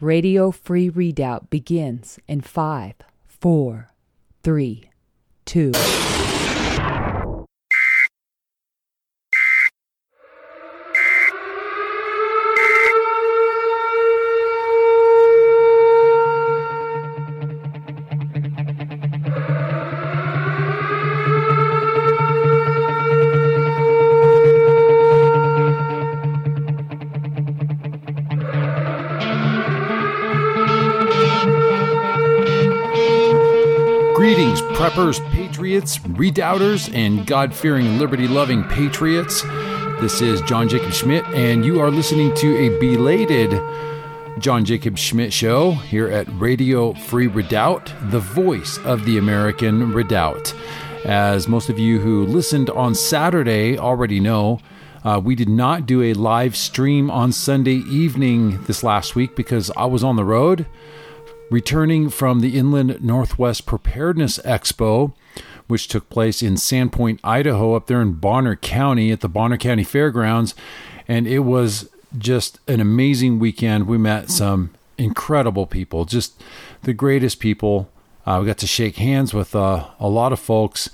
Radio Free Redoubt begins in 5, 4, 3, 2. Greetings, preppers, patriots, redoubters, and God-fearing, liberty-loving patriots. This is John Jacob Schmidt, and you are listening to a belated John Jacob Schmidt show here at Radio Free Redoubt, the voice of the American redoubt. As most of you who listened on Saturday already know, we did not do a live stream on Sunday evening this last week because I was on the road, returning from the Inland Northwest Preparedness Expo, which took place in Sandpoint, Idaho, up there in Bonner County at the Bonner County Fairgrounds. And it was just an amazing weekend. We met some incredible people, just the greatest people. We got to shake hands with a lot of folks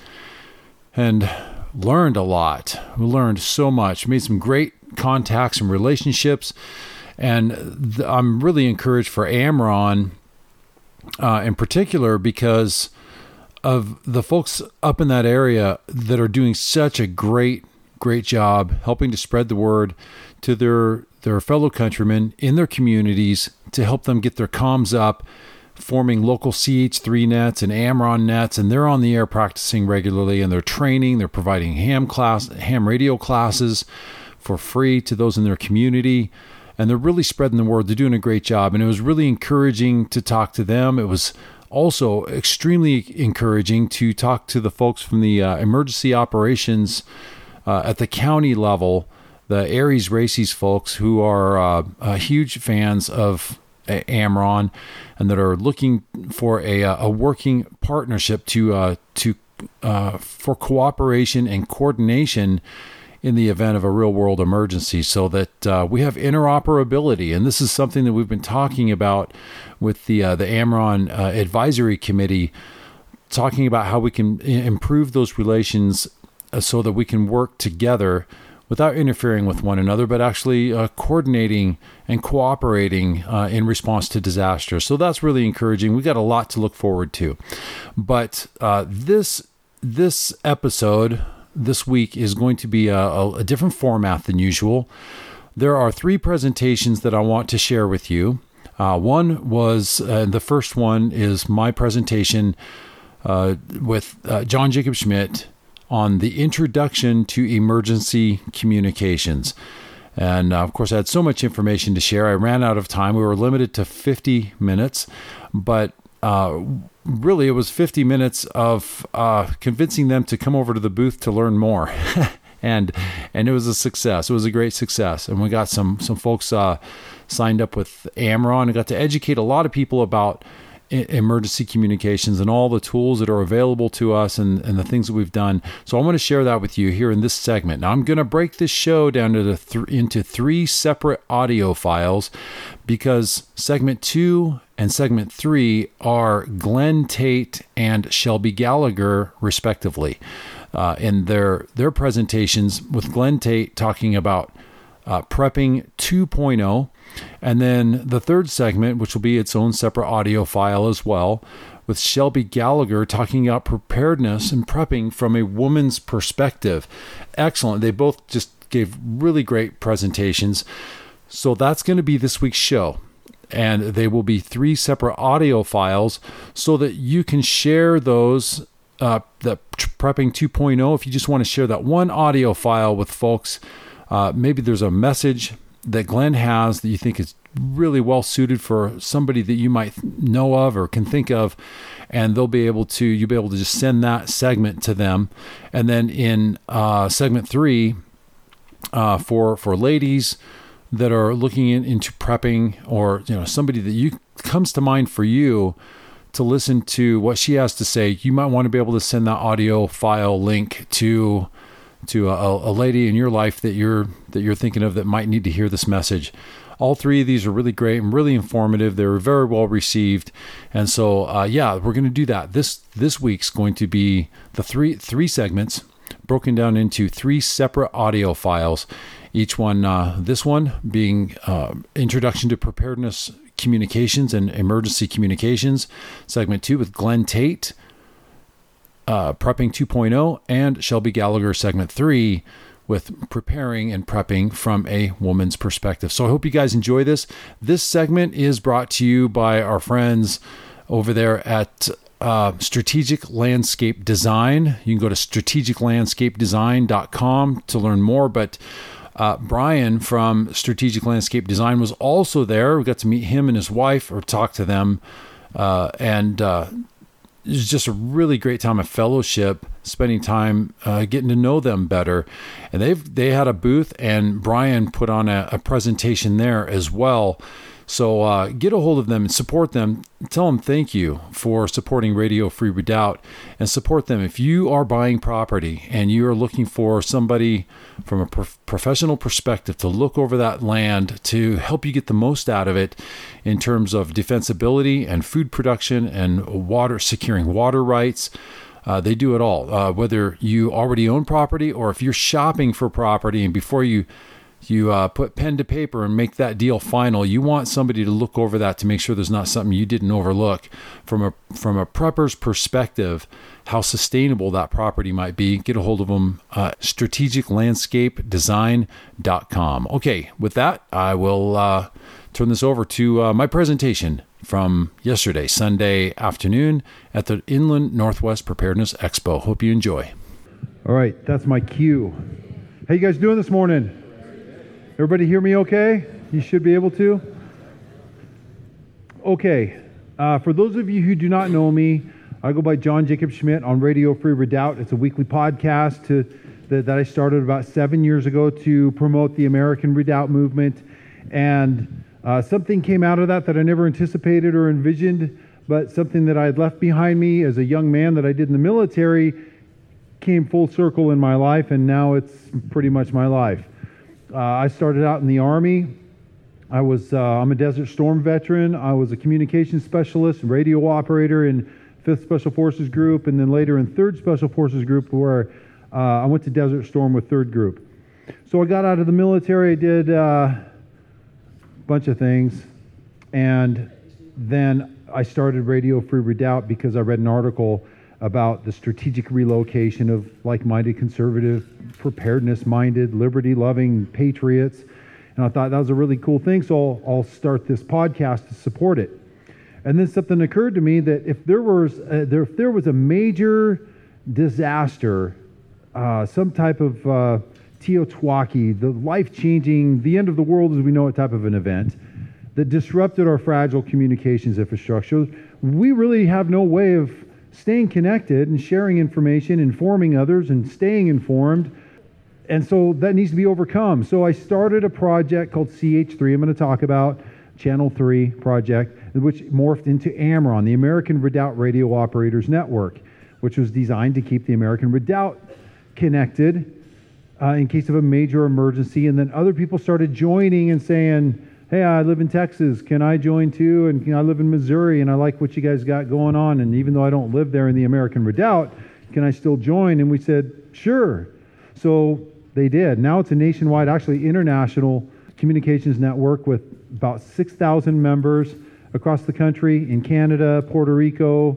and learned a lot. We learned so much, made some great contacts and relationships. And I'm really encouraged for Amron in particular because of the folks up in that area that are doing such a great job helping to spread the word to their fellow countrymen in their communities to help them get their comms up, forming local CH3 nets and Amron nets, and they're on the air practicing regularly, and they're training, they're providing ham radio classes for free to those in their community. And they're really spreading the word. They're doing a great job. And it was really encouraging to talk to them. It was also extremely encouraging to talk to the folks from the emergency operations at the county level, the Aries Races folks who are huge fans of Amron and that are looking for a working partnership for cooperation and coordination in the event of a real-world emergency, so that we have interoperability. And this is something that we've been talking about with the Amron Advisory Committee, talking about how we can improve those relations so that we can work together without interfering with one another, but actually coordinating and cooperating in response to disaster. So that's really encouraging. We got a lot to look forward to. But this episode this week is going to be a different format than usual. There are 3 presentations that I want to share with you. One was, the first one is my presentation with John Jacob Schmidt on the introduction to emergency communications. And of course, I had so much information to share. I ran out of time. We were limited to 50 minutes, but really, it was 50 minutes of convincing them to come over to the booth to learn more. and it was a success. It was a great success. And we got some folks signed up with Amron and got to educate a lot of people about emergency communications and all the tools that are available to us and the things that we've done. So I want to share that with you here in this segment. Now, I'm going to break this show down to into 3 separate audio files because segment 2 and segment 3 are Glenn Tate and Shelby Gallagher, respectively, in their presentations, with Glenn Tate talking about prepping 2.0, and then the third segment, which will be its own separate audio file as well, with Shelby Gallagher talking about preparedness and prepping from a woman's perspective. Excellent. They both just gave really great presentations. So that's going to be this week's show. And they will be 3 separate audio files so that you can share those, the Prepping 2.0. If you just want to share that one audio file with folks, maybe there's a message that Glenn has that you think is really well suited for somebody that you might know of or can think of, and you'll be able to just send that segment to them. And then in segment 3, for ladies that are looking into prepping, or somebody that comes to mind for you to listen to what she has to say, you might want to be able to send that audio file link to a lady in your life that you're thinking of that might need to hear this message. all three of these are really great and really informative. They were very well received. And so, we're going to do that. This week's going to be the three segments broken down into 3 separate audio files. Each one, this one being Introduction to Preparedness Communications and Emergency Communications, segment 2 with Glenn Tate, Prepping 2.0, and Shelby Gallagher, segment 3 with Preparing and Prepping from a Woman's Perspective. So I hope you guys enjoy this. This segment is brought to you by our friends over there at Strategic Landscape Design. You can go to strategiclandscapedesign.com to learn more, but Brian from Strategic Landscape Design was also there. We got to meet him and his wife or talk to them. And it was just a really great time of fellowship, spending time getting to know them better. And they had a booth, and Brian put on a presentation there as well. So get a hold of them and support them. Tell them thank you for supporting Radio Free Redoubt, and support them. If you are buying property and you are looking for somebody from a professional perspective to look over that land to help you get the most out of it in terms of defensibility and food production and securing water rights, they do it all. Whether you already own property or if you're shopping for property, and before you put pen to paper and make that deal final, you want somebody to look over that to make sure there's not something you didn't overlook from a prepper's perspective, how sustainable that property might be. Get a hold of them, strategiclandscapedesign.com. Okay, with that, I will turn this over to my presentation from yesterday, Sunday afternoon at the Inland Northwest Preparedness Expo. Hope you enjoy. All right, that's my cue. How you guys doing this morning? Everybody hear me okay? You should be able to. Okay, for those of you who do not know me, I go by John Jacob Schmidt on Radio Free Redoubt. It's a weekly podcast that I started about 7 years ago to promote the American Redoubt movement. And something came out of that I never anticipated or envisioned, but something that I had left behind me as a young man that I did in the military came full circle in my life, and now it's pretty much my life. I started out in the Army. I'm a Desert Storm veteran. I was a communications specialist, radio operator in 5th Special Forces Group, and then later in 3rd Special Forces Group, where I went to Desert Storm with 3rd Group. So I got out of the military, I did a bunch of things, and then I started Radio Free Redoubt because I read an article about the strategic relocation of like-minded, conservative, preparedness-minded, liberty-loving patriots. And I thought that was a really cool thing, so I'll start this podcast to support it. And then something occurred to me that if there was a major disaster, some type of Teotihuacan, the life-changing, the end of the world as we know it type of an event that disrupted our fragile communications infrastructure, we really have no way of staying connected and sharing information, informing others, and staying informed. And so that needs to be overcome. So I started a project called CH3. I'm going to talk about Channel 3 project, which morphed into AMRON, the American Redoubt Radio Operators Network, which was designed to keep the American Redoubt connected in case of a major emergency. And then other people started joining and saying, hey, I live in Texas, can I join too? And I live in Missouri, and I like what you guys got going on. And even though I don't live there in the American Redoubt, can I still join? And we said, sure. So they did. Now it's a nationwide, actually international communications network with about 6,000 members across the country in Canada, Puerto Rico,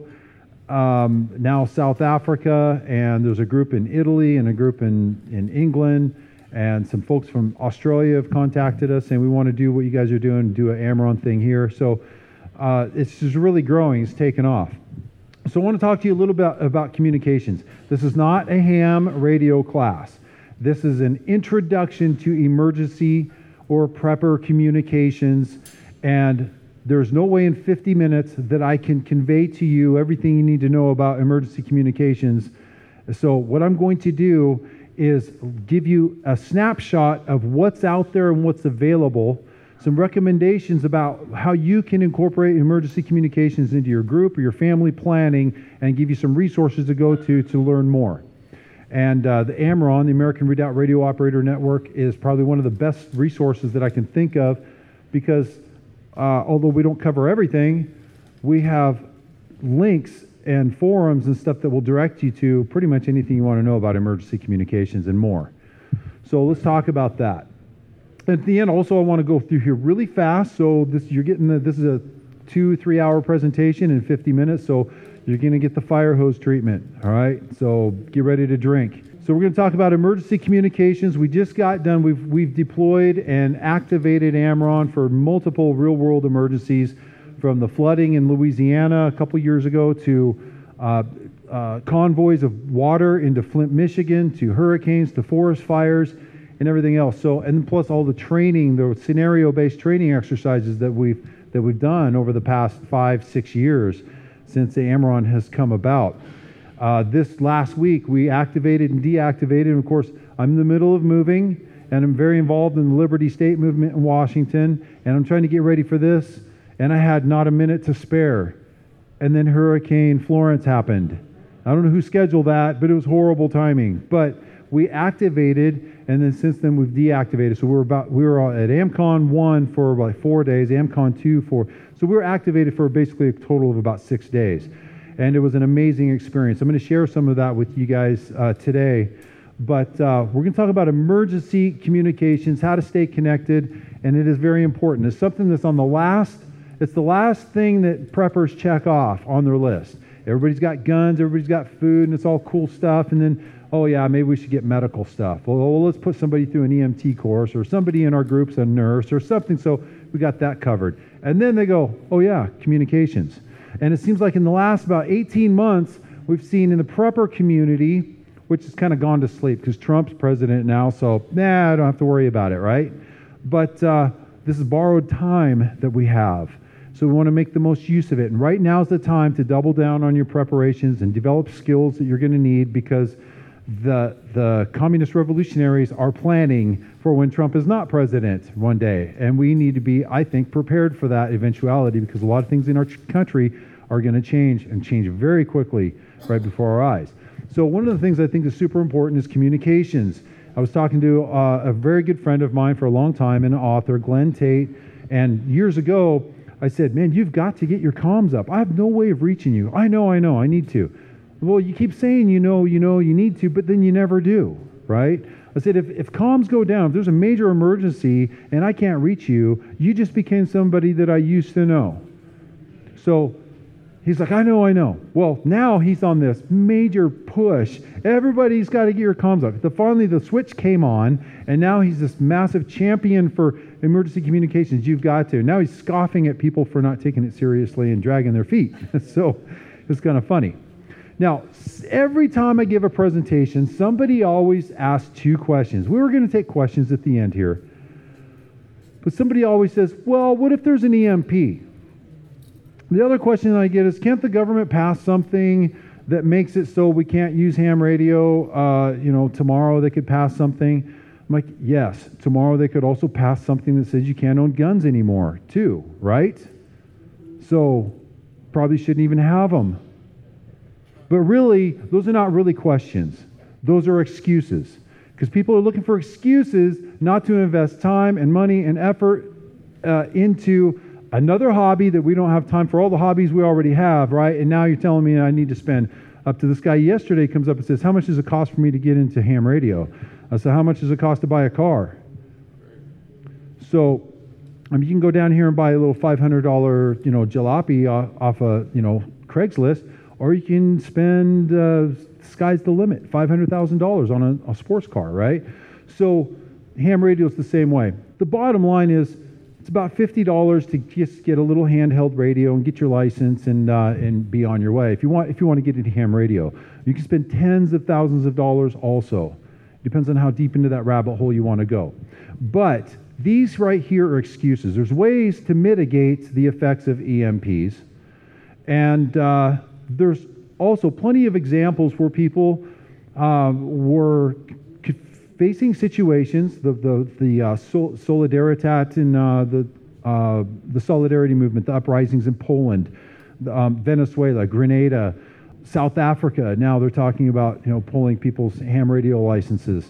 now South Africa, and there's a group in Italy and a group in England. And some folks from Australia have contacted us saying we want to do what you guys are doing, do an AMRON thing here. So it's just really growing. It's taken off. So I want to talk to you a little bit about communications. This is not a ham radio class. This is an introduction to emergency or prepper communications. And there's no way in 50 minutes that I can convey to you everything you need to know about emergency communications. So what I'm going to do is give you a snapshot of what's out there and what's available, some recommendations about how you can incorporate emergency communications into your group or your family planning, and give you some resources to go to learn more. And the AMRON, the American Redoubt Radio Operator Network, is probably one of the best resources that I can think of because although we don't cover everything, we have links and forums and stuff that will direct you to pretty much anything you want to know about emergency communications and more. So let's talk about that. At the end, also, I want to go through here really fast. So this is a 2-3 hour presentation in 50 minutes. So you're going to get the fire hose treatment. All right. So get ready to drink. So we're going to talk about emergency communications. We just got done. We've deployed and activated AMRON for multiple real world emergencies, from the flooding in Louisiana a couple years ago to convoys of water into Flint, Michigan, to hurricanes, to forest fires, and everything else. So, and plus all the training, the scenario-based training exercises that we've done over the past 5-6 years since the AMRON has come about. This last week, we activated and deactivated. And of course, I'm in the middle of moving, and I'm very involved in the Liberty State movement in Washington, and I'm trying to get ready for this. And I had not a minute to spare. And then Hurricane Florence happened. I don't know who scheduled that, but it was horrible timing. But we activated, and then since then we've deactivated. So we were at AMCON 1 for like 4 days, AMCON 2 for, so we were activated for basically a total of about 6 days. And it was an amazing experience. I'm going to share some of that with you guys today. But we're going to talk about emergency communications, how to stay connected, and it is very important. It's something that's on the last. It's the last thing that preppers check off on their list. Everybody's got guns, everybody's got food, and it's all cool stuff. And then, oh yeah, maybe we should get medical stuff. Well, let's put somebody through an EMT course, or somebody in our group's a nurse or something. So we got that covered. And then they go, oh yeah, communications. And it seems like in the last about 18 months, we've seen in the prepper community, which has kind of gone to sleep because Trump's president now, so I don't have to worry about it, right? But this is borrowed time that we have. So we want to make the most use of it. And right now is the time to double down on your preparations and develop skills that you're going to need, because the communist revolutionaries are planning for when Trump is not president one day. And we need to be, I think, prepared for that eventuality, because a lot of things in our country are going to change, and change very quickly right before our eyes. So one of the things I think is super important is communications. I was talking to a very good friend of mine for a long time, an author, Glenn Tate, and years ago, I said, man, you've got to get your comms up. I have no way of reaching you. I know, I need to. Well, you keep saying you need to, but then you never do, right? I said, if comms go down, if there's a major emergency and I can't reach you, you just became somebody that I used to know. So he's like, I know. Well, now he's on this major push. Everybody's got to get your comms up. Finally, the switch came on, and now he's this massive champion for emergency communications. You've got to. Now he's scoffing at people for not taking it seriously and dragging their feet. So it's kind of funny. Now, every time I give a presentation, somebody always asks 2 questions. We were going to take questions at the end here. But somebody always says, well, what if there's an EMP? The other question I get is, can't the government pass something that makes it so we can't use ham radio? Tomorrow they could pass something. I'm like, yes, tomorrow they could also pass something that says you can't own guns anymore, too, right? So probably shouldn't even have them. But really, those are not really questions. Those are excuses. Because people are looking for excuses not to invest time and money and effort into another hobby that we don't have time for, all the hobbies we already have, right? And now you're telling me I need to spend up to, this guy yesterday comes up and says, how much does it cost for me to get into ham radio? I said, how much does it cost to buy a car? So, you can go down here and buy a little $500, jalopy off a, Craigslist, or you can spend, sky's the limit, $500,000 on a sports car, right? So ham radio is the same way. The bottom line is, it's about $50 to just get a little handheld radio and get your license and be on your way. If you want to get into ham radio, you can spend tens of thousands of dollars also. Depends on how deep into that rabbit hole you want to go. But these right here are excuses. There's ways to mitigate the effects of EMPs, and there's also plenty of examples where people were facing situations, the Solidaritat in the Solidarity Movement, the uprisings in Poland, Venezuela, Grenada, South Africa. Now they're talking about pulling people's ham radio licenses.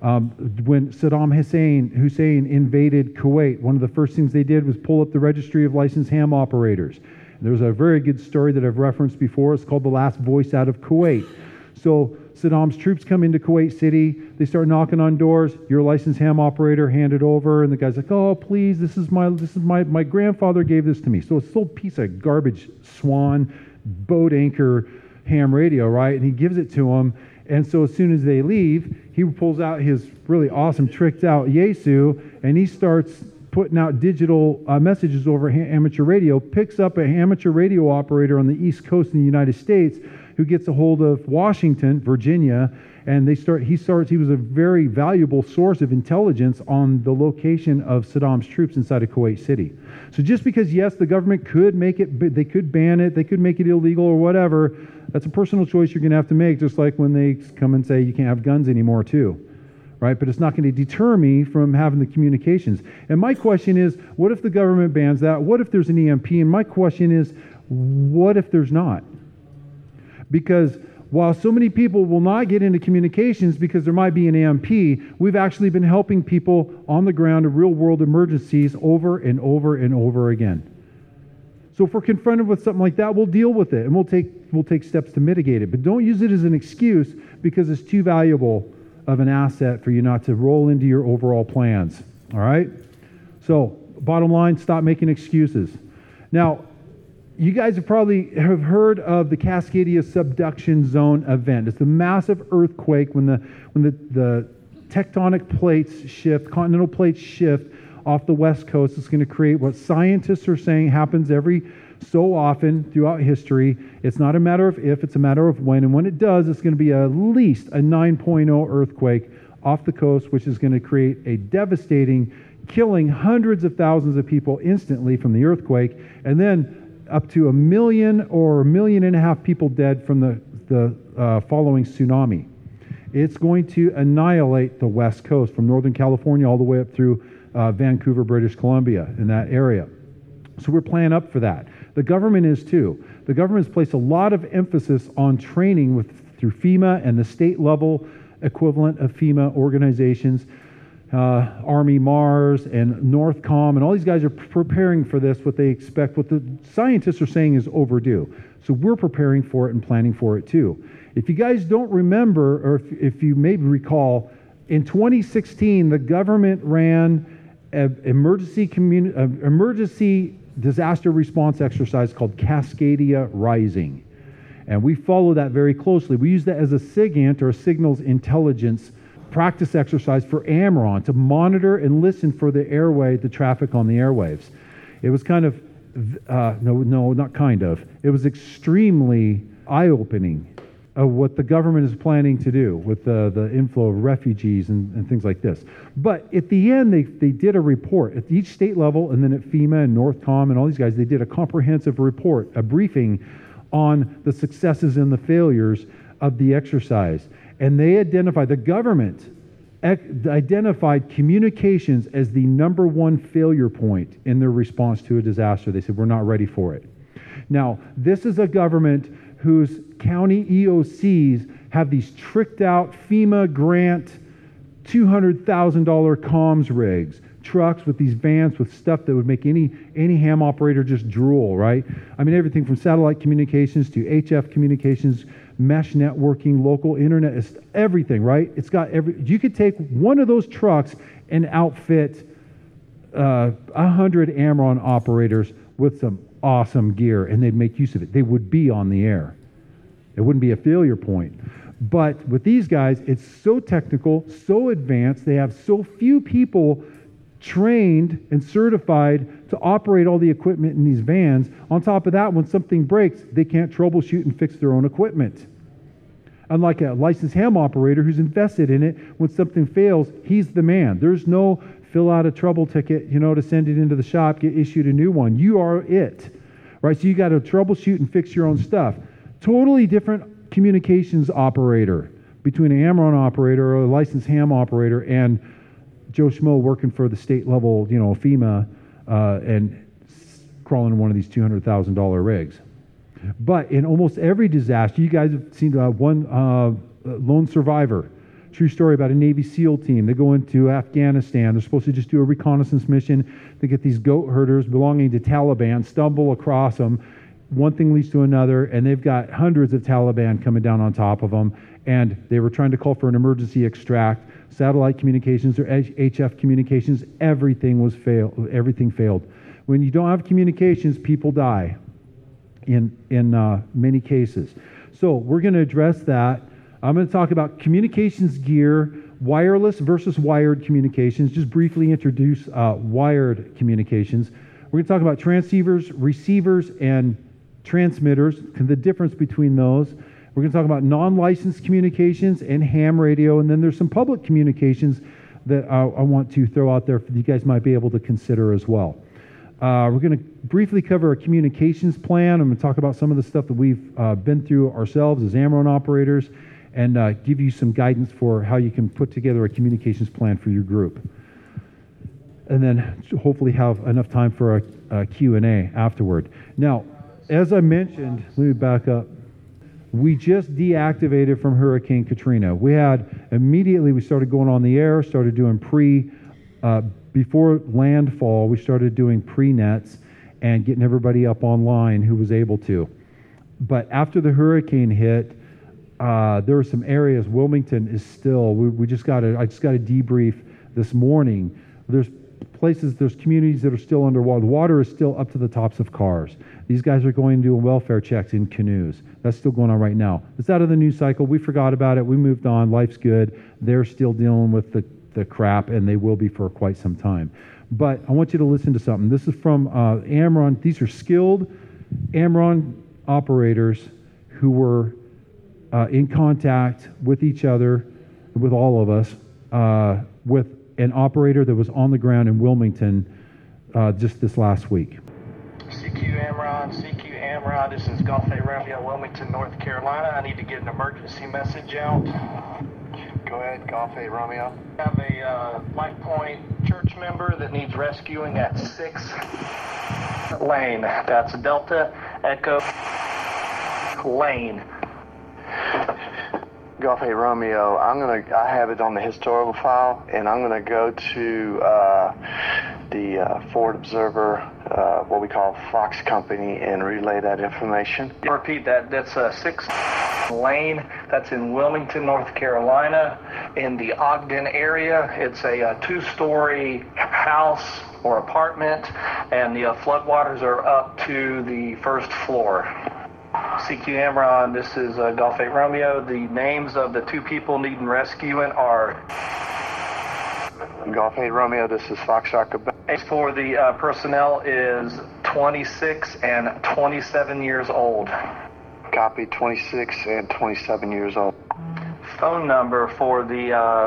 When Saddam Hussein invaded Kuwait, one of the first things they did was pull up the registry of licensed ham operators. There's a very good story that I've referenced before. It's called The Last Voice Out of Kuwait. So Saddam's troops come into Kuwait City. They start knocking on doors. You're a licensed ham operator. Hand it over. And the guy's like, "Oh, please, this is my grandfather gave this to me." So it's a little piece of garbage Swan boat anchor ham radio, right? And he gives it to him. And so as soon as they leave, he pulls out his really awesome tricked out Yaesu, and he starts putting out digital messages over amateur radio, picks up an amateur radio operator on the East Coast in the United States who gets a hold of Washington, Virginia, and he was a very valuable source of intelligence on the location of Saddam's troops inside of Kuwait City. So just because, yes, the government could make it, they could ban it, they could make it illegal or whatever, that's a personal choice you're going to have to make, just like when they come and say you can't have guns anymore too, right? But it's not going to deter me from having the communications. And my question is, what if the government bans that? What if there's an EMP? And my question is, what if there's not? Because while so many people will not get into communications because there might be an EMP, we've actually been helping people on the ground in real-world emergencies over and over and over again. So if we're confronted with something like that, we'll deal with it, and we'll take steps to mitigate it. But don't use it as an excuse because it's too valuable of an asset for you not to roll into your overall plans. All right? So bottom line, stop making excuses. Now, you guys have probably heard of the Cascadia subduction zone event. It's a massive earthquake when the tectonic plates shift, continental plates shift off the west coast. It's going to create what scientists are saying happens every so often throughout history. It's not a matter of if, it's a matter of when. And when it does, it's going to be at least a 9.0 earthquake off the coast, which is going to create a devastating, killing hundreds of thousands of people instantly from the earthquake, and then up to 1 million or 1.5 million people dead from the following tsunami. It's going to annihilate the west coast from Northern California all the way up through Vancouver, British Columbia, in that area. So we're playing up for that. The government is too. The government has placed a lot of emphasis on training through FEMA and the state level equivalent of FEMA organizations, Army Mars and Northcom, and all these guys are preparing for this. What they expect, what the scientists are saying is overdue. So we're preparing for it and planning for it too. If you guys don't remember, or if you maybe recall, in 2016, the government ran an emergency disaster response exercise called Cascadia Rising. And we follow that very closely. We use that as a SIGINT, or a signals intelligence practice exercise for AMRON to monitor and listen for the traffic on the airwaves. It was kind of, it was extremely eye-opening of what the government is planning to do with the inflow of refugees and things like this. But at the end, they did a report at each state level, and then at FEMA and Northcom and all these guys, they did a comprehensive report, a briefing on the successes and the failures of the exercise. And the government identified communications as the number one failure point in their response to a disaster. They said, we're not ready for it. Now, this is a government whose county EOCs have these tricked out FEMA grant $200,000 comms rigs, trucks with these vans with stuff that would make any ham operator just drool, right? I mean, everything from satellite communications to HF communications, mesh networking, local internet, it's everything, right? It's got you could take one of those trucks and outfit 100 AMRON operators with some awesome gear, and they'd make use of it. They would be on the air. It wouldn't be a failure point. But with these guys, it's so technical, so advanced, they have so few people trained and certified to operate all the equipment in these vans. On top of that, when something breaks, they can't troubleshoot and fix their own equipment. Unlike a licensed ham operator who's invested in it, when something fails, he's the man. There's no fill out a trouble ticket, to send it into the shop, get issued a new one. You are it, right? So you got to troubleshoot and fix your own stuff. Totally different communications operator between an AMRON operator or a licensed ham operator and Joe Schmo working for the state level, FEMA, and crawling in one of these $200,000 rigs. But in almost every disaster, you guys have seen one lone survivor true story about a Navy SEAL team. They go into Afghanistan. They're supposed to just do a reconnaissance mission. They get these goat herders belonging to Taliban, stumble across them. One thing leads to another, and they've got hundreds of Taliban coming down on top of them. And they were trying to call for an emergency extract. Satellite communications or HF communications, everything failed. When you don't have communications, people die in many cases. So we're going to address that. I'm going to talk about communications gear, wireless versus wired communications. Just briefly introduce wired communications. We're going to talk about transceivers, receivers, and transmitters, the difference between those. We're going to talk about non-licensed communications and ham radio, and then there's some public communications that I want to throw out there that you guys might be able to consider as well. We're going to briefly cover a communications plan. I'm going to talk about some of the stuff that we've been through ourselves as Amron operators, and give you some guidance for how you can put together a communications plan for your group. And then hopefully have enough time for a Q&A afterward. Now, as I mentioned, let me back up. We just deactivated from Hurricane Katrina. We started going on the air, started doing before landfall, we started doing pre-nets and getting everybody up online who was able to. But after the hurricane hit, there were some areas. Wilmington is still. I just got a debrief this morning. There's communities that are still underwater. The water is still up to the tops of cars. These guys are going and doing welfare checks in canoes. That's still going on right now. It's out of the news cycle. We forgot about it. We moved on. Life's good. They're still dealing with the crap, and they will be for quite some time. But I want you to listen to something. This is from Amron. These are skilled Amron operators who were in contact with each other, with all of us, with an operator that was on the ground in Wilmington just this last week. CQ Amron, this is Golf A Romeo, Wilmington, North Carolina. I need to get an emergency message out. Go ahead, Golf A Romeo. I have a Life Point church member that needs rescuing at 6th Lane. That's Delta Echo Lane. Golf A Romeo, I have it on the historical file, and I'm gonna go to the Forward Observer, what we call Fox Company, and relay that information. Repeat that. That's 6th Lane. That's in Wilmington, North Carolina, in the Ogden area. It's a 2-story house or apartment, and the floodwaters are up to the 1st floor. CQ Amron, this is Golf 8 Romeo. The names of the 2 people needing rescuing are Golf 8 Romeo, this is Foxtrot Quebec. Age for the personnel is 26 and 27 years old. Copy, 26 and 27 years old. Phone number for the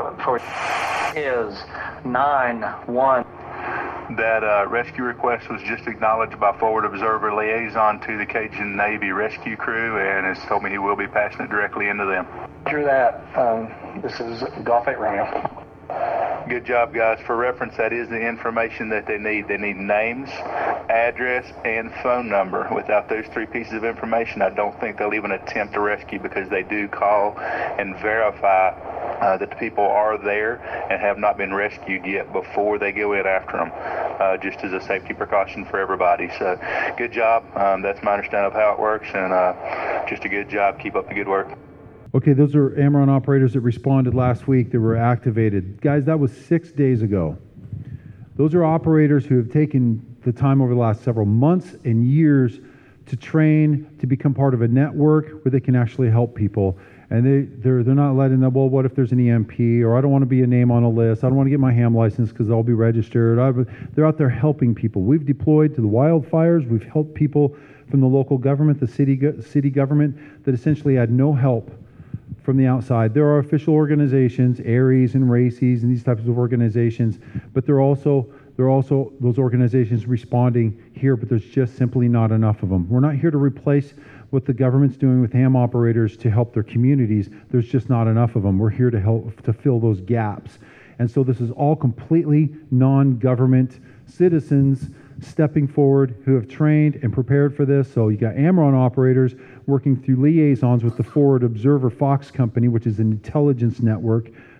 is 91. That rescue request was just acknowledged by Forward Observer Liaison to the Cajun Navy rescue crew, and has told me he will be passing it directly into them. After that, this is Golf 8 Romeo. Good job, guys. For reference, that is the information that they need. They need names, address, and phone number. Without those 3 pieces of information, I don't think they'll even attempt a rescue, because they do call and verify that the people are there and have not been rescued yet before they go in after them, just as a safety precaution for everybody. So good job. That's my understanding of how it works, and just a good job. Keep up the good work. Okay, those are Amron operators that responded last week that were activated. Guys, that was 6 days ago. Those are operators who have taken the time over the last several months and years to train, to become part of a network where they can actually help people. And they're not letting them, well, what if there's an EMP, or I don't want to be a name on a list, I don't want to get my ham license because I'll be registered. They're out there helping people. We've deployed to the wildfires. We've helped people from the local government, the city government, that essentially had no help from the outside. There are official organizations, ARES and RACES and these types of organizations, but there are also those organizations responding here, but there's just simply not enough of them. We're not here to replace what the government's doing with ham operators to help their communities. There's just not enough of them. We're here to help to fill those gaps. And so this is all completely non-government citizens stepping forward who have trained and prepared for this. So you got Amron operators working through liaisons with the Forward Observer Fox Company, which is an intelligence network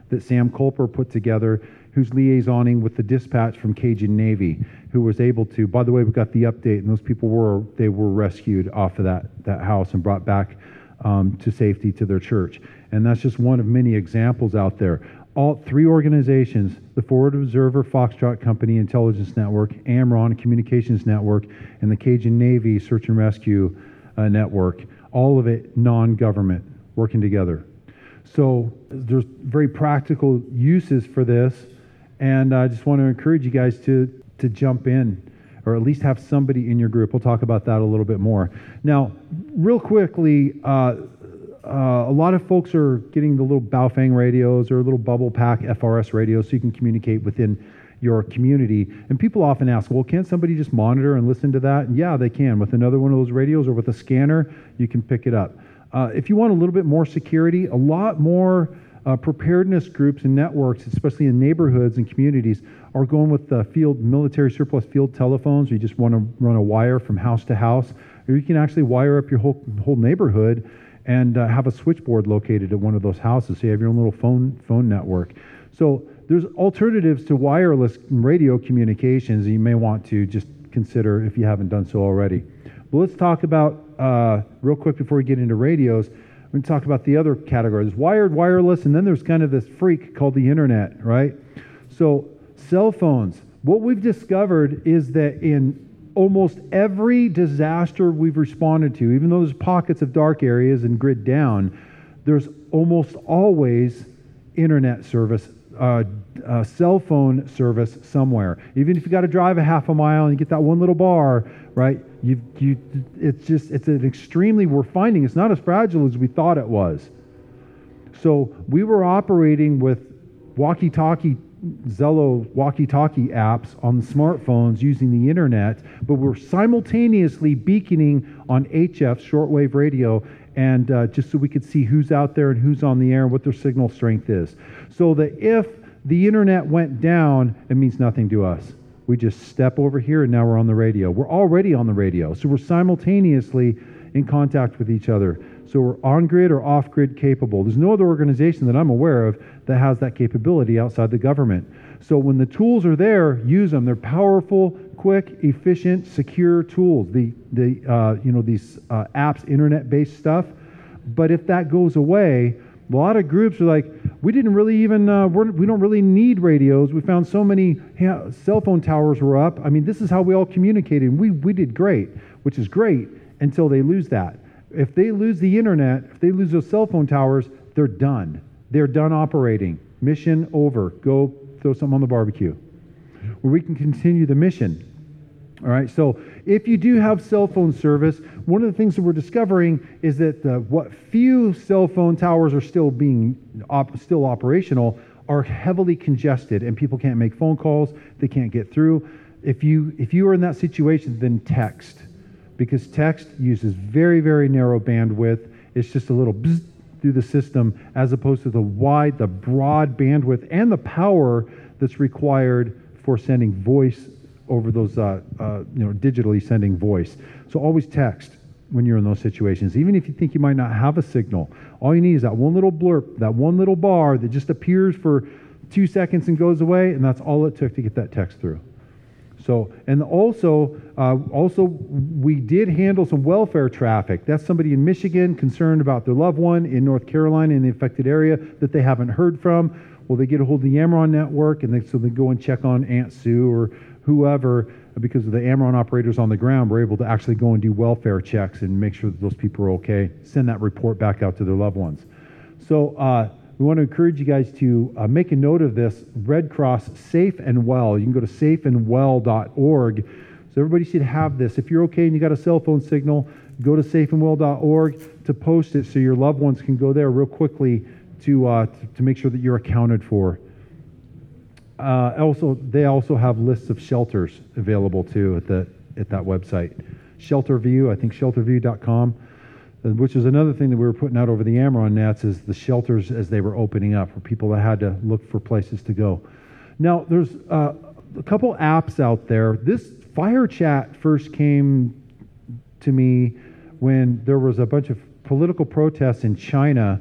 that Sam Culper put together, who's liaisoning with the dispatch from Cajun Navy, who was able to, by the way, we got the update, and those people were rescued off of that house and brought back to safety to their church. And that's just one of many examples out there. All three organizations, the Forward Observer, Foxtrot Company Intelligence Network, AMRON Communications Network, and the Cajun Navy Search and Rescue Network, all of it non-government, working together. So there's very practical uses for this, and I just want to encourage you guys to jump in, or at least have somebody in your group. We'll talk about that a little bit more. Now, real quickly, a lot of folks are getting the little Baofeng radios or little bubble pack FRS radios so you can communicate within your community. And people often ask, well, can't somebody just monitor and listen to that? And yeah, they can. With another one of those radios or with a scanner, you can pick it up. If you want a little bit more security, a lot more preparedness groups and networks, especially in neighborhoods and communities, are going with the military surplus field telephones. You just want to run a wire from house to house, or you can actually wire up your whole neighborhood and have a switchboard located at one of those houses, so you have your own little phone network. So there's alternatives to wireless radio communications that you may want to just consider if you haven't done so already. But let's talk about, real quick before we get into radios, we're going to talk about the other categories: wired, wireless, and then there's kind of this freak called the internet, right? So cell phones. What we've discovered is that in almost every disaster we've responded to, even though there's pockets of dark areas and grid down, there's almost always internet service, cell phone service somewhere. Even if you got to drive a half a mile and you get that one little bar, right? We're finding it's not as fragile as we thought it was. So we were operating with Zello walkie-talkie apps on the smartphones using the internet, but we're simultaneously beaconing on HF, shortwave radio, and just so we could see who's out there and who's on the air and what their signal strength is. So that if the internet went down, it means nothing to us. We just step over here and now we're on the radio. We're already on the radio, so we're simultaneously in contact with each other. So we're on-grid or off-grid capable. There's no other organization that I'm aware of that has that capability outside the government. So when the tools are there, use them. They're powerful, quick, efficient, secure tools. These apps, internet-based stuff. But if that goes away, a lot of groups are like, we didn't really even, we don't really need radios. We found so many cell phone towers were up. I mean, this is how we all communicated. We did great, which is great until they lose that. If they lose the internet, if they lose those cell phone towers, they're done. They're done operating. Mission over. Go throw something on the barbecue. Where we can continue the mission. All right, so if you do have cell phone service, one of the things that we're discovering is that what few cell phone towers are still operational are heavily congested, and people can't make phone calls. They can't get through. If you are in that situation, then text. Because text uses very, very narrow bandwidth. It's just a little bzz through the system, as opposed to the broad bandwidth and the power that's required for sending voice over those, digitally sending voice. So always text when you're in those situations. Even if you think you might not have a signal, all you need is that one little blurb, that one little bar that just appears for 2 seconds and goes away, and that's all it took to get that text through. So, and also we did handle some welfare traffic. That's somebody in Michigan concerned about their loved one in North Carolina in the affected area that they haven't heard from. Well, they get a hold of the AMRON network, and so they go and check on Aunt Sue or whoever. Because of the AMRON operators on the ground, we're able to actually go and do welfare checks and make sure that those people are okay, send that report back out to their loved ones. So we want to encourage you guys to make a note of this. Red Cross Safe and Well. You can go to safeandwell.org. So everybody should have this. If you're okay and you got a cell phone signal, go to safeandwell.org to post it so your loved ones can go there real quickly to make sure that you're accounted for. They also have lists of shelters available too at that website. ShelterView, I think shelterview.com. Which is another thing that we were putting out over the AMRON nets, is the shelters as they were opening up for people that had to look for places to go. Now, there's a couple apps out there. This FireChat first came to me when there was a bunch of political protests in China,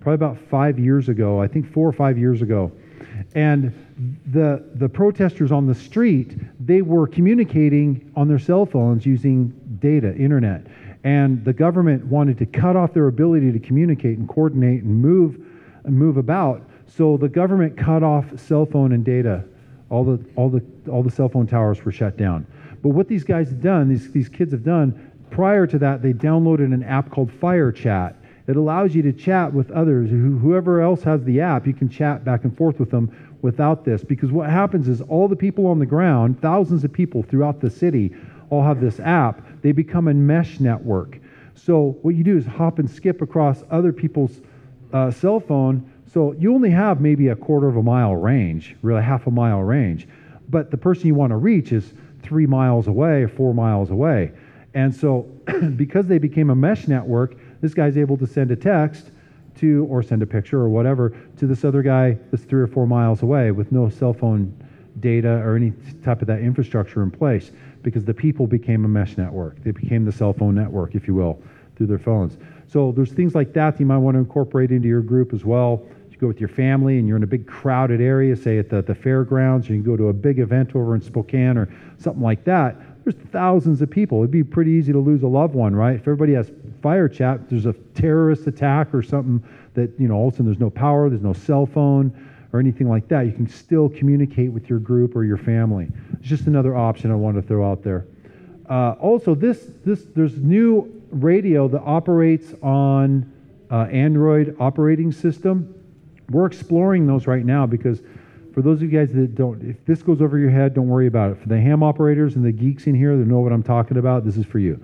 probably about 5 years ago, I think 4 or 5 years ago. And the protesters on the street, they were communicating on their cell phones using data, internet. And the government wanted to cut off their ability to communicate and coordinate and move about. So the government cut off cell phone and data. All the cell phone towers were shut down. But what these guys have done, these kids have done, prior to that, they downloaded an app called Fire Chat. It allows you to chat with others. Whoever else has the app, you can chat back and forth with them without this. Because what happens is all the people on the ground, thousands of people throughout the city, all have this app. They become a mesh network. So what you do is hop and skip across other people's cell phone. So you only have maybe a quarter of a mile range, really half a mile range. But the person you want to reach is 3 miles away or 4 miles away. And so because they became a mesh network, this guy's able to send a text to, or send a picture or whatever, to this other guy that's 3 or 4 miles away with no cell phone data or any type of that infrastructure in place, because the people became a mesh network. They became the cell phone network, if you will, through their phones. So there's things like that you might want to incorporate into your group as well. You go with your family and you're in a big crowded area, say at the fairgrounds, or you can go to a big event over in Spokane or something like that. There's thousands of people. It'd be pretty easy to lose a loved one, right? If everybody has Fire Chat, there's a terrorist attack or something that, all of a sudden there's no power, there's no cell phone or anything like that. You can still communicate with your group or your family. It's just another option I wanted to throw out there. Also, there's new radio that operates on Android operating system. We're exploring those right now because for those of you guys that don't, if this goes over your head, don't worry about it. For the ham operators and the geeks in here that know what I'm talking about, this is for you.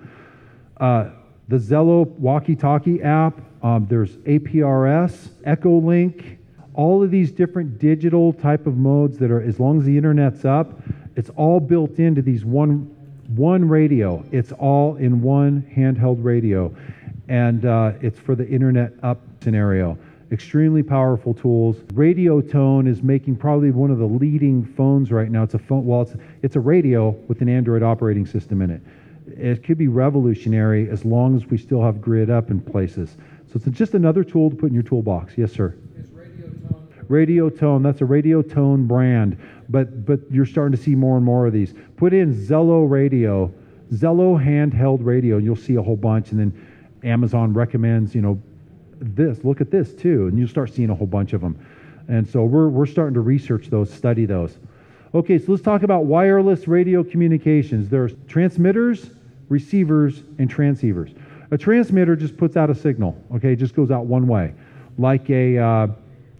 The Zello walkie-talkie app, there's APRS, Echolink, all of these different digital type of modes that are, as long as the internet's up, it's all built into these one radio. It's all in one handheld radio. And it's for the internet up scenario. Extremely powerful tools. Radiotone is making probably one of the leading phones right now. It's a phone. Well, it's a radio with an Android operating system in it. It could be revolutionary as long as we still have grid up in places. So it's just another tool to put in your toolbox. Yes, sir. It's Radiotone. Radiotone. That's a Radiotone brand, but you're starting to see more and more of these. Put in Zello radio, Zello handheld radio, and you'll see a whole bunch. And then Amazon recommends, this, look at this too, and you'll start seeing a whole bunch of them. And so we're starting to research those, study those. Okay, so let's talk about wireless radio communications. There's transmitters, receivers, and transceivers. A transmitter just puts out a signal, okay, it just goes out one way. Like you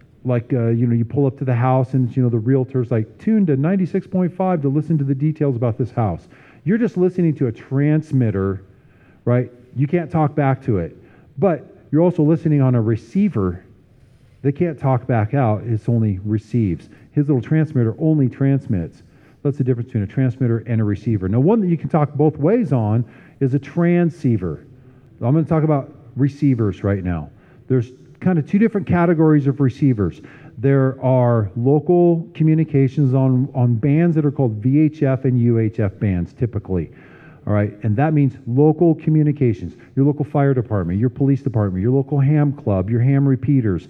pull up to the house and, the realtor's like, tune to 96.5 to listen to the details about this house. You're just listening to a transmitter, right? You can't talk back to it. But you're also listening on a receiver. They can't talk back out. It's only receives. His little transmitter only transmits. That's the difference between a transmitter and a receiver. Now, one that you can talk both ways on is a transceiver. I'm going to talk about receivers right now. There's kind of two different categories of receivers. There are local communications on bands that are called VHF and UHF bands, typically. All right, and that means local communications. Your local fire department, your police department, your local ham club, your ham repeaters,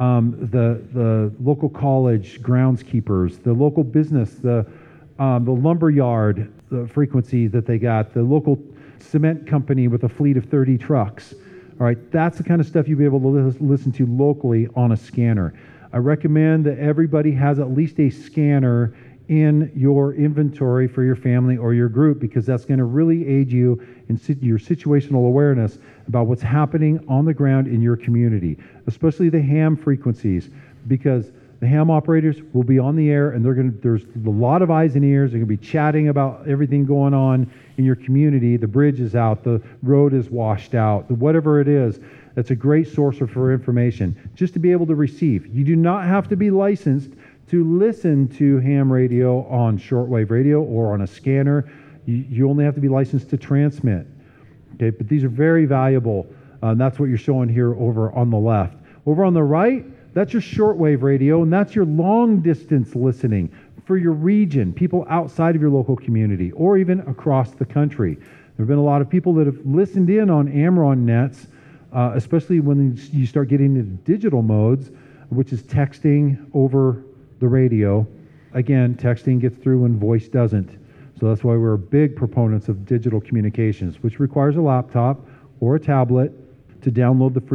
the local college groundskeepers, the local business, the lumber yard, the frequency that they got, the local cement company with a fleet of 30 trucks. All right, that's the kind of stuff you'll be able to listen to locally on a scanner. I recommend that everybody has at least a scanner in your inventory for your family or your group, because that's going to really aid you in your situational awareness about what's happening on the ground in your community, especially the ham frequencies, because the ham operators will be on the air and there's a lot of eyes and ears. They're going to be chatting about everything going on in your community. The bridge is out, the road is washed out, whatever it is. That's a great source for information, just to be able to receive. You do not have to be licensed to listen to ham radio on shortwave radio or on a scanner. You only have to be licensed to transmit. Okay, but these are very valuable. That's what you're showing here over on the left. Over on the right, that's your shortwave radio, and that's your long distance listening for your region, people outside of your local community, or even across the country. There have been a lot of people that have listened in on Amron nets especially when you start getting into digital modes, which is texting over the radio. Again, texting gets through when voice doesn't. So that's why we're big proponents of digital communications, which requires a laptop or a tablet to download the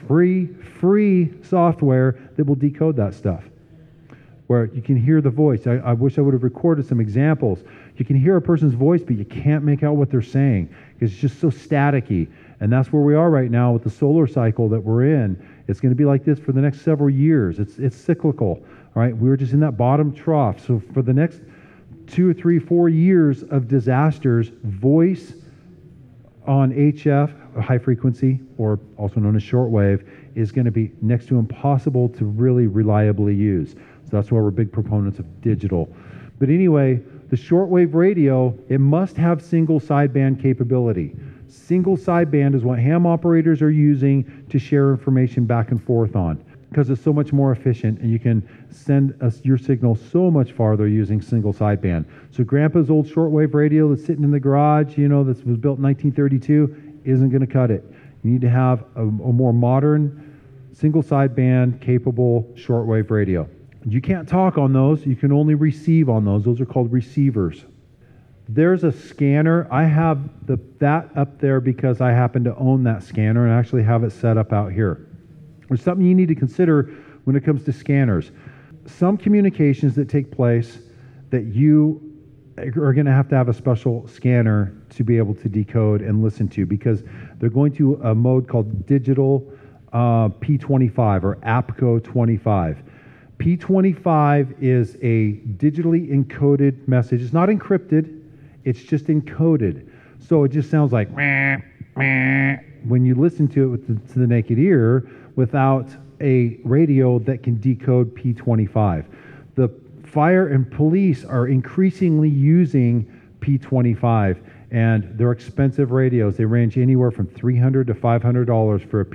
free software that will decode that stuff, where you can hear the voice. I wish I would have recorded some examples. You can hear a person's voice, but you can't make out what they're saying because it's just so staticky. And that's where we are right now with the solar cycle that we're in. It's going to be like this for the next several years. It's cyclical, all right? We're just in that bottom trough. So for the next 2 or 3, 4 years of disasters, voice on HF, high frequency, or also known as shortwave, is going to be next to impossible to really reliably use. So that's why we're big proponents of digital. But anyway, the shortwave radio, it must have single sideband capability. Single sideband is what ham operators are using to share information back and forth on, because it's so much more efficient, and you can send your signal so much farther using single sideband. So Grandpa's old shortwave radio that's sitting in the garage, that was built in 1932, isn't going to cut it. You need to have a more modern single sideband capable shortwave radio. You can't talk on those. You can only receive on those. Those are called receivers. There's a scanner. I have that up there because I happen to own that scanner and actually have it set up out here. There's something you need to consider when it comes to scanners. Some communications that take place that you are going to have a special scanner to be able to decode and listen to, because they're going to a mode called digital P25 or APCO 25. P25 is a digitally encoded message. It's not encrypted. It's just encoded. So it just sounds like when you listen to it to the naked ear without a radio that can decode P25. The fire and police are increasingly using P25, and they're expensive radios. They range anywhere from $300 to $500 for a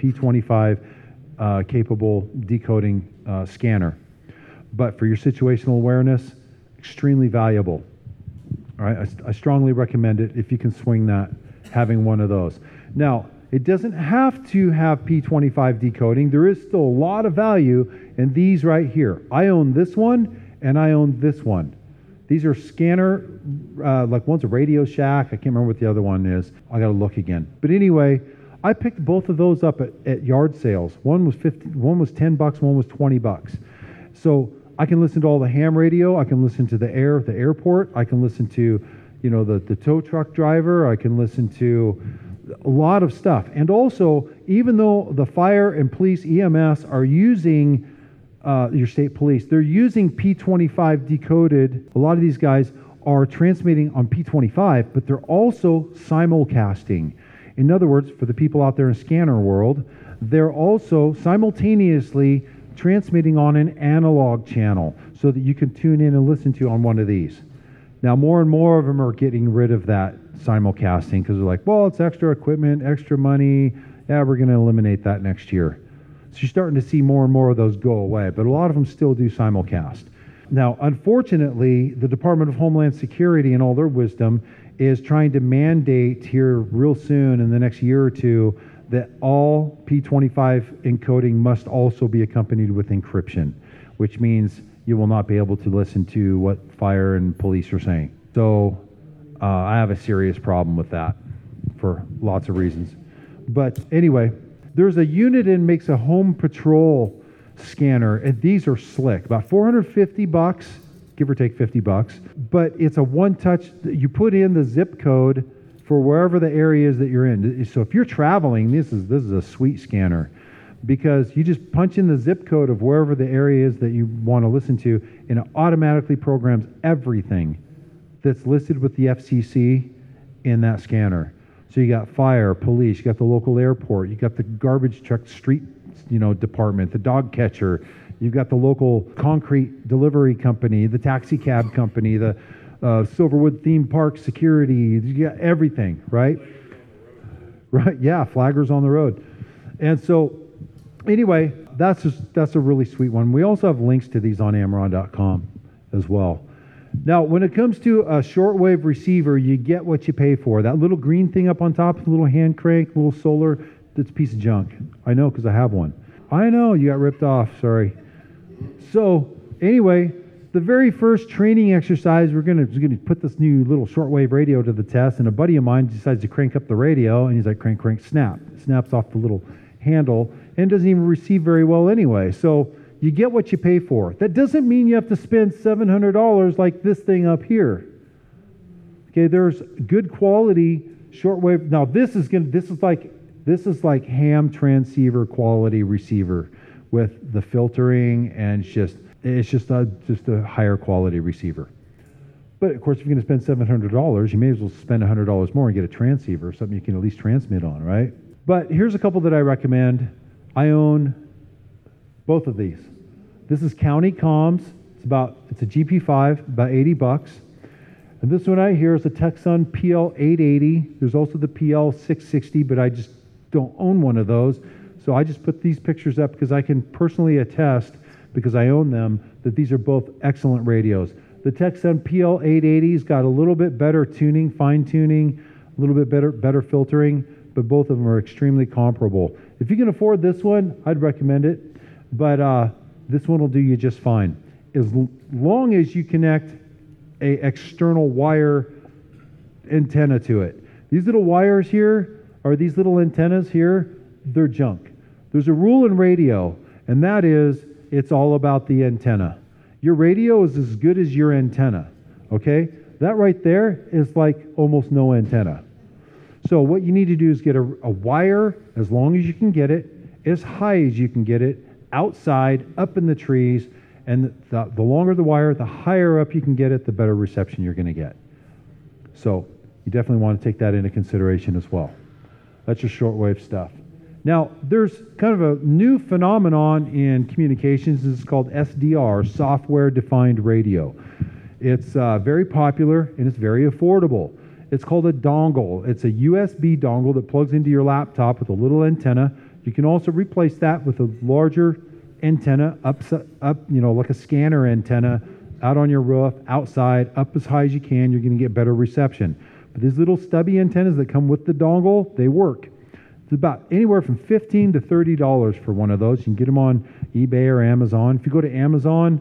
P25 capable decoding scanner. But for your situational awareness, extremely valuable. All right, I strongly recommend it if you can swing that, having one of those. Now, it doesn't have to have P25 decoding. There is still a lot of value in these right here. I own this one, and I own this one. These are scanner, like one's a Radio Shack. I can't remember what the other one is. I got to look again. But anyway, I picked both of those up at yard sales. One was $10, one was $20. So I can listen to all the ham radio. I can listen to the airport. I can listen to, the tow truck driver. I can listen to a lot of stuff. And also, even though the fire and police EMS are using your state police, they're using P25 decoded. A lot of these guys are transmitting on P25, but they're also simulcasting. In other words, for the people out there in scanner world, they're also simultaneously transmitting on an analog channel so that you can tune in and listen to on one of these. Now, more and more of them are getting rid of that simulcasting because they're like, well, it's extra equipment, extra money. Yeah, we're going to eliminate that next year. So you're starting to see more and more of those go away, but a lot of them still do simulcast. Now, unfortunately, the Department of Homeland Security, in all their wisdom, is trying to mandate here real soon in the next year or two that all P25 encoding must also be accompanied with encryption, which means you will not be able to listen to what fire and police are saying. So I have a serious problem with that for lots of reasons. But anyway, there's a Uniden makes a home patrol scanner, and these are slick, about $450, give or take $50, but it's a one-touch. You put in the zip code for wherever the area is that you're in. So if you're traveling, this is a sweet scanner, because you just punch in the zip code of wherever the area is that you want to listen to, and it automatically programs everything that's listed with the FCC in that scanner. So you got fire, police, you got the local airport, you got the garbage truck street, department, the dog catcher, you've got the local concrete delivery company, the taxi cab company, the Silverwood theme park security, you got everything, right? Right, yeah, flaggers on the road. And so anyway, that's a really sweet one. We also have links to these on Amron.com as well. Now, when it comes to a shortwave receiver, you get what you pay for. That little green thing up on top, the little hand crank, little solar, It's a piece of junk. I know because I have one. I know you got ripped off. Sorry. So anyway, the very first training exercise, we're gonna put this new little shortwave radio to the test, and a buddy of mine decides to crank up the radio, and he's like, crank, crank, snap. It snaps off the little handle, and doesn't even receive very well anyway. So you get what you pay for. That doesn't mean you have to spend $700 like this thing up here. Okay, there's good quality shortwave. Now this is like ham transceiver quality receiver with the filtering, and it's just a higher quality receiver. But of course, if you're going to spend $700, you may as well spend $100 more and get a transceiver, something you can at least transmit on, right? But here's a couple that I recommend. I own both of these. This is County Comms. It's a GP5, about $80. And this one right here is a Texon PL880. There's also the PL660, but I just don't own one of those. So I just put these pictures up because I can personally attest, because I own them, that these are both excellent radios. The Texon PL880's got a little bit better tuning, fine tuning, a little bit better filtering, but both of them are extremely comparable. If you can afford this one, I'd recommend it, but this one will do you just fine. As long as you connect a external wire antenna to it. These little wires here, or these little antennas here, they're junk. There's a rule in radio, and that is, it's all about the antenna. Your radio is as good as your antenna, okay? That right there is like almost no antenna. So what you need to do is get a wire, as long as you can get it, as high as you can get it, outside, up in the trees, and the longer the wire, the higher up you can get it, the better reception you're going to get. So you definitely want to take that into consideration as well. That's your shortwave stuff. Now, there's kind of a new phenomenon in communications. It's called SDR, Software Defined Radio. It's very popular, and it's very affordable. It's called a dongle. It's a USB dongle that plugs into your laptop with a little antenna. You can also replace that with a larger antenna up, like a scanner antenna, out on your roof, outside, up as high as you can. You're going to get better reception. But these little stubby antennas that come with the dongle, they work. It's about anywhere from $15 to $30 for one of those. You can get them on eBay or Amazon. If you go to Amazon,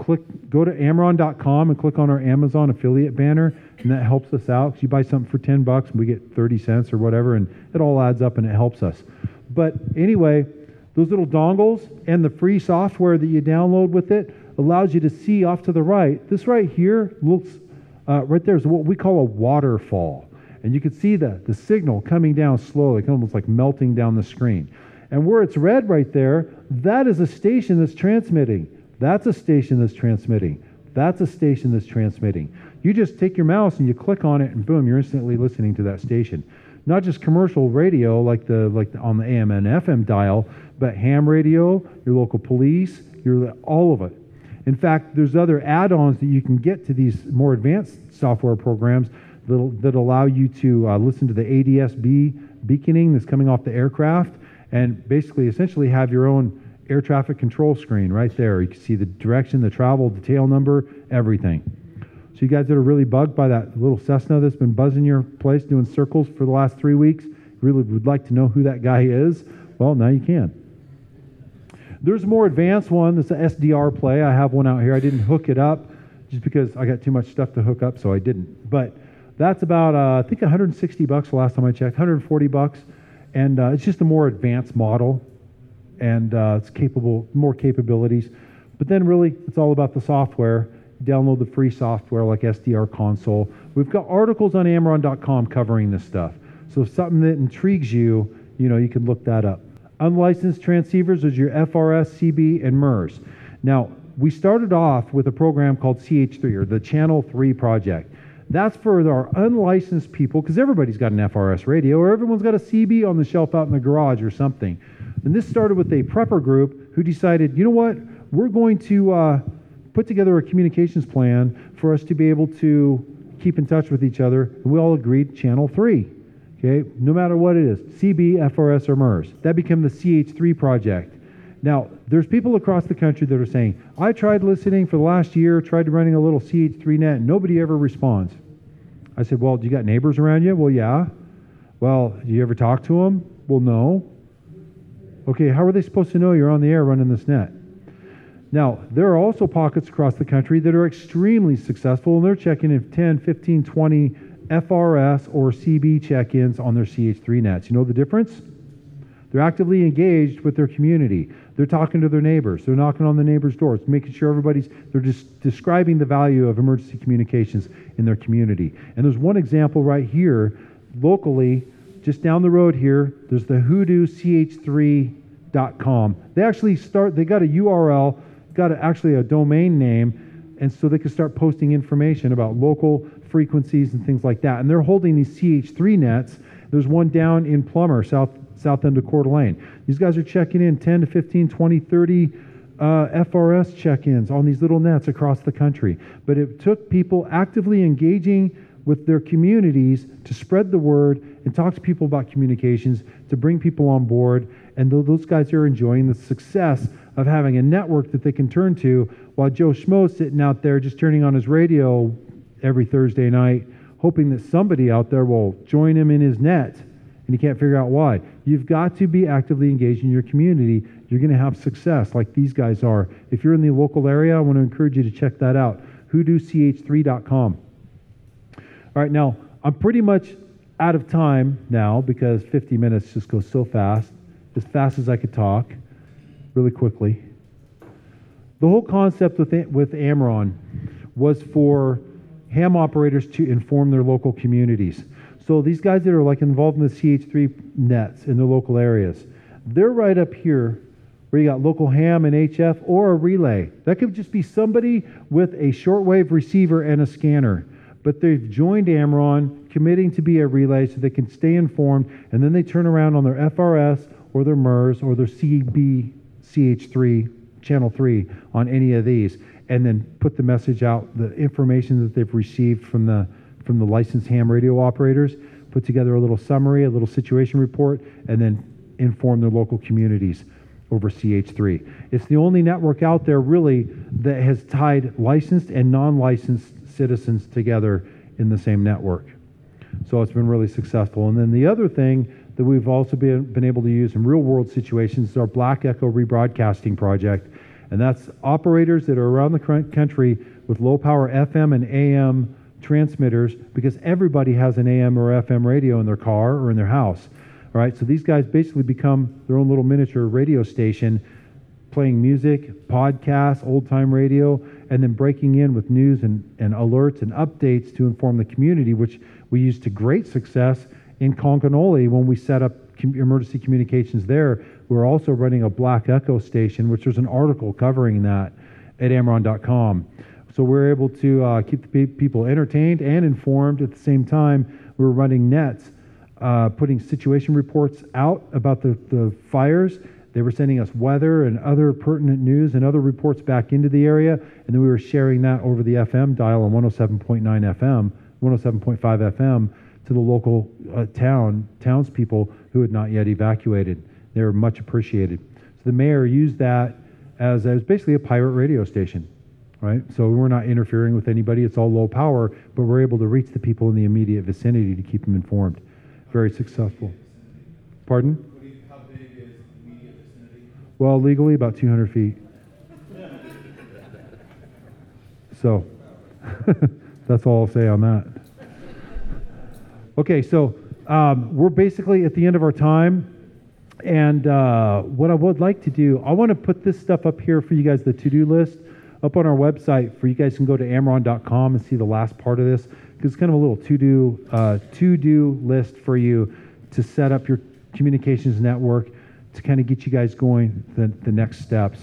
go to Amron.com and click on our Amazon affiliate banner, and that helps us out. Because you buy something for $10 and we get 30 cents or whatever, and it all adds up and it helps us. But anyway, those little dongles and the free software that you download with it allows you to see off to the right. This right here looks, right there is what we call a waterfall. And you can see the signal coming down slowly, almost like melting down the screen. And where it's red right there, that is a station that's transmitting. That's a station that's transmitting. That's a station that's transmitting. You just take your mouse and you click on it, and boom, you're instantly listening to that station. Not just commercial radio like on the AM and FM dial, but ham radio, your local police, all of it. In fact, there's other add-ons that you can get to these more advanced software programs that allow you to listen to the ADS-B beaconing that's coming off the aircraft, and basically essentially have your own air traffic control screen right there. You can see the direction, the travel, the tail number, everything. So you guys that are really bugged by that little Cessna that's been buzzing your place doing circles for the last 3 weeks, really would like to know who that guy is, well, now you can. There's a more advanced one that's an SDR play. I have one out here. I didn't hook it up just because I got too much stuff to hook up, so I didn't. But that's about, I think $160 the last time I checked, $140. And it's just a more advanced model, and it's more capabilities. But then really, it's all about the software. Download the free software like SDR Console. We've got articles on Amron.com covering this stuff. So if something that intrigues you, you can look that up. Unlicensed transceivers is your FRS, CB, and MERS. Now, we started off with a program called CH3, or the Channel 3 project. That's for our unlicensed people, because everybody's got an FRS radio, or everyone's got a CB on the shelf out in the garage or something. And this started with a prepper group who decided, you know what, we're going to put together a communications plan for us to be able to keep in touch with each other. And we all agreed Channel 3, okay, no matter what it is, CB, FRS, or MERS. That became the CH3 project. Now, there's people across the country that are saying, I tried listening for the last year, tried running a little CH3 net, and nobody ever responds. I said, well, do you got neighbors around you? Well, yeah. Well, do you ever talk to them? Well, no. Okay, how are they supposed to know you're on the air running this net? Now, there are also pockets across the country that are extremely successful, and they're checking in 10, 15, 20 FRS or CB check-ins on their CH3 nets. You know the difference? They're actively engaged with their community. They're talking to their neighbors. They're knocking on the neighbors' doors, making sure they're just describing the value of emergency communications in their community. And there's one example right here, locally, just down the road here, there's the hoodooch3.com. They got a URL, actually a domain name, and so they can start posting information about local frequencies and things like that. And they're holding these CH3 nets. There's one down in Plummer, south end of Coeur d'Alene. These guys are checking in 10 to 15, 20, 30 FRS check-ins on these little nets across the country. But it took people actively engaging with their communities to spread the word and talk to people about communications, to bring people on board. And those guys are enjoying the success of having a network that they can turn to, while Joe Schmo's sitting out there just turning on his radio every Thursday night, hoping that somebody out there will join him in his net, and he can't figure out why. You've got to be actively engaged in your community. You're going to have success like these guys are. If you're in the local area, I want to encourage you to check that out, hoodooch3.com. All right, now, I'm pretty much out of time now because 50 minutes just goes so fast as I could talk, really quickly. The whole concept with Amron was for ham operators to inform their local communities. So these guys that are like involved in the CH3 nets in their local areas, they're right up here where you got local ham and HF or a relay. That could just be somebody with a shortwave receiver and a scanner. But they've joined Amron, committing to be a relay so they can stay informed, and then they turn around on their FRS or their MERS or their CB CH3, Channel 3 on any of these, and then put the message out, the information that they've received from the licensed ham radio operators, put together a little summary, a little situation report, and then inform their local communities over CH3. It's the only network out there really that has tied licensed and non-licensed citizens together in the same network. So it's been really successful. And then the other thing that we've also been able to use in real world situations is our Black Echo rebroadcasting project. And that's operators that are around the country with low power FM and AM transmitters, because everybody has an AM or FM radio in their car or in their house. All right, so these guys basically become their own little miniature radio station, playing music, podcasts, old-time radio, and then breaking in with news and alerts and updates to inform the community, which we used to great success in Concanoli when we set up emergency communications there. We were also running a Black Echo station, which there's an article covering that at Amron.com. So we're able to keep the people entertained and informed at the same time. We were running nets, putting situation reports out about the fires. They were sending us weather and other pertinent news and other reports back into the area, and then we were sharing that over the FM dial on 107.9 FM, 107.5 FM to the local townspeople who had not yet evacuated. They were much appreciated. So the mayor used that as basically a pirate radio station, right? So we're not interfering with anybody. It's all low power, but we're able to reach the people in the immediate vicinity to keep them informed. Very successful. Pardon? How big is the immediate vicinity? Well, legally about 200 feet. So that's all I'll say on that. Okay, so we're basically at the end of our time. And what I would like to do, I want to put this stuff up here for you guys, the to-do list, up on our website for you guys can go to amron.com and see the last part of this, because it's kind of a little to-do list for you to set up your communications network to kind of get you guys going the next steps.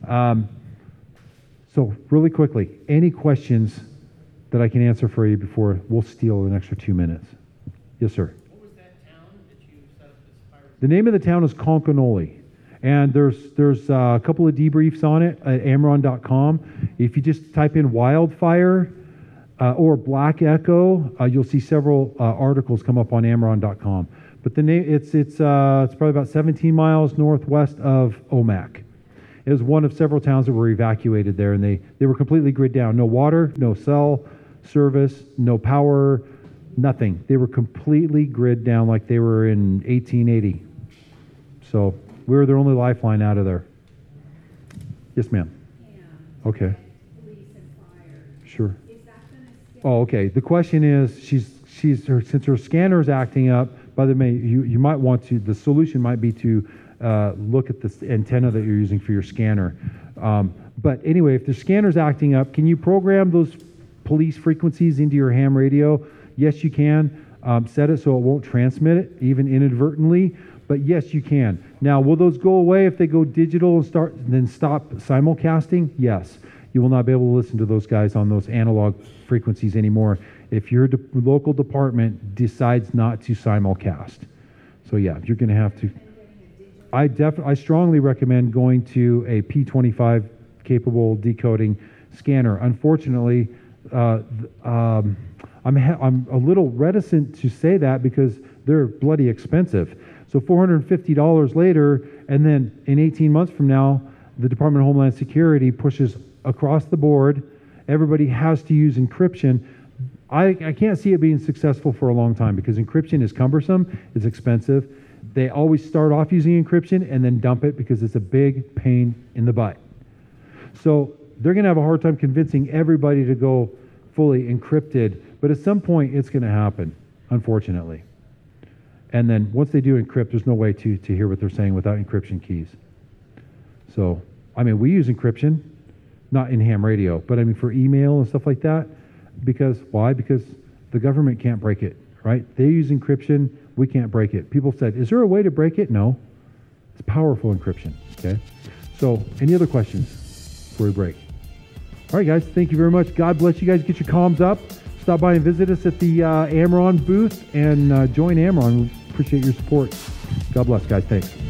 So really quickly, any questions that I can answer for you before we'll steal an extra 2 minutes? Yes, sir. What was that town that you set up this fire? The name of the town is Concanoli. And there's a couple of debriefs on it at Amron.com. If you just type in wildfire or Black Echo, you'll see several articles come up on Amron.com. But the name it's probably about 17 miles northwest of Omak. It was one of several towns that were evacuated there, and they were completely grid down. No water, no cell service, no power, nothing. They were completely grid down like they were in 1880. So We're their only lifeline out of there. Yes, ma'am. Okay. Sure. Oh, okay. The question is, since her scanner is acting up. By the way, you might want to. The solution might be to look at the antenna that you're using for your scanner. But anyway, if the scanner's acting up, can you program those police frequencies into your ham radio? Yes, you can. Set it so it won't transmit it, even inadvertently. But yes, you can. Now, will those go away if they go digital and then stop simulcasting? Yes. You will not be able to listen to those guys on those analog frequencies anymore if your local department decides not to simulcast. So yeah, you're going to have to. I strongly recommend going to a P25 capable decoding scanner. Unfortunately, I'm a little reticent to say that because they're bloody expensive. So $450 later, and then in 18 months from now, the Department of Homeland Security pushes across the board, everybody has to use encryption. I can't see it being successful for a long time because encryption is cumbersome, it's expensive. They always start off using encryption and then dump it because it's a big pain in the butt. So they're going to have a hard time convincing everybody to go fully encrypted, but at some point it's going to happen, unfortunately. And then once they do encrypt, there's no way to hear what they're saying without encryption keys. So, I mean, we use encryption, not in ham radio, but I mean for email and stuff like that. Because, why? Because the government can't break it, right? They use encryption, we can't break it. People said, is there a way to break it? No. It's powerful encryption, okay? So, any other questions before we break? All right, guys, thank you very much. God bless you guys. Get your comms up. Stop by and visit us at the Amron booth and join Amron. We appreciate your support. God bless, guys. Thanks.